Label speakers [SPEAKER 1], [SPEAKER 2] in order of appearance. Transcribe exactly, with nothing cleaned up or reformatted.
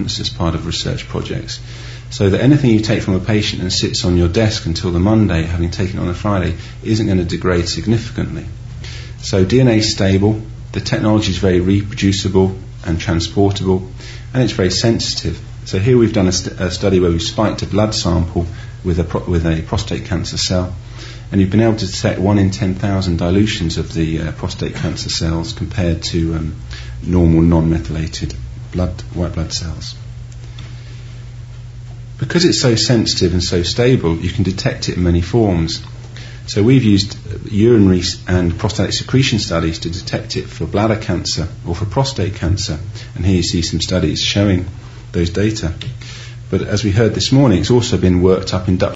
[SPEAKER 1] as part of research projects. So that anything you take from a patient and sits on your desk until the Monday, having taken it on a Friday, isn't going to degrade significantly. So D N A is stable, the technology is very reproducible and transportable, and it's very sensitive. So here we've done a, st- a study where we've spiked a blood sample with a, pro- with a prostate cancer cell, and you've been able to detect one in ten thousand dilutions of the uh, prostate cancer cells compared to um, normal non-methylated blood, white blood cells. Because it's so sensitive and so stable, you can detect it in many forms. So we've used urinary and prostatic secretion studies to detect it for bladder cancer or for prostate cancer. And here you see some studies showing those data. But as we heard this morning, it's also been worked up in ductal